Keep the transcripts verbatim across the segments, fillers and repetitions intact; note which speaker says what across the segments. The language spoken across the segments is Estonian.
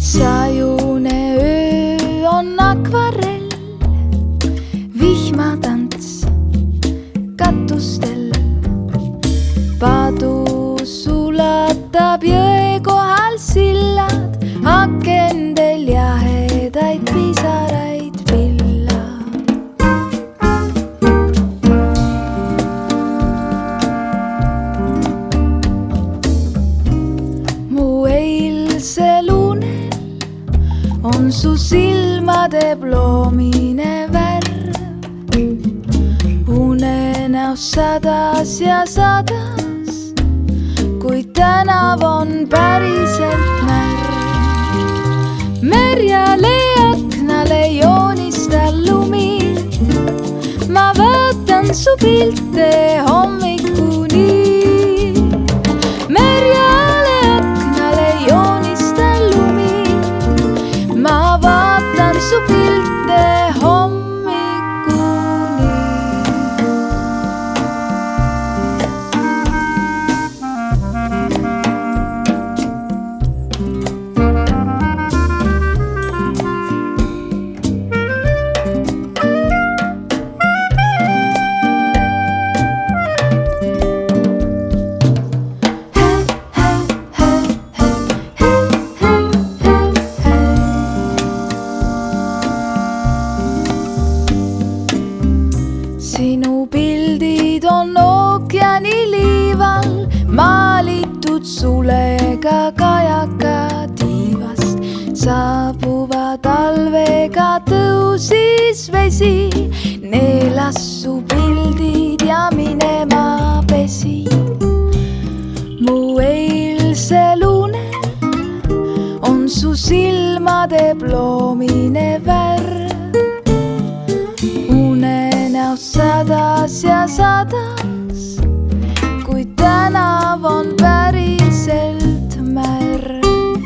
Speaker 1: Sajune öö on akvarell, vihmatants katustel. Padu sulatab jõe kohal sillad, akendel jahedaid pisaraid pillab. Mu eilsel unel on su silmade ploomine värv. Unenäos sadas ja sadas, kuid tänav on päriselt märv. Merjale aknale joonistan lumi, ma vaatan su pilte hommikuni. Merjale aknale joonistan lumi, ma vaatan su pilte hommikuni. Sinu pildid on ookeani liival, maalitud sulega kajaka tiivast. Saabuva talvega tõusis vesi, neelas su pildid ja minema pesi. Mu eilsel unel on su silmade ploomine värv. Sadas ja sadas, kuid tänav on päriselt märg.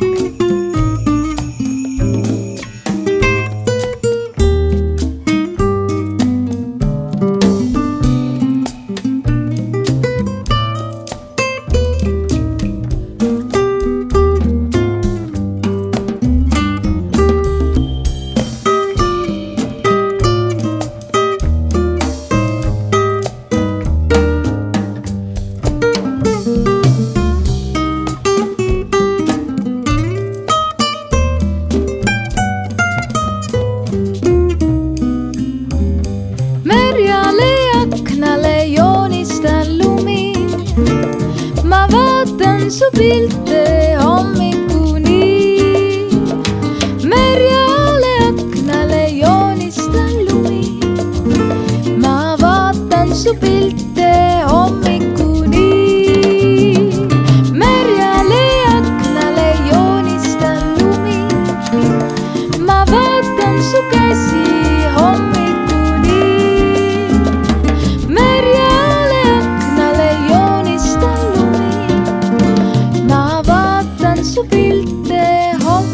Speaker 1: Aknale joonistan lumi, ma vaatan su pilte hommikuni. Merjale aknale joonistan lumi, ma vaatan su pilte hommikuni. Merjale aknale joonistan lumi, ma vaatan su käsi hommikuni. Su pilte hommikuni.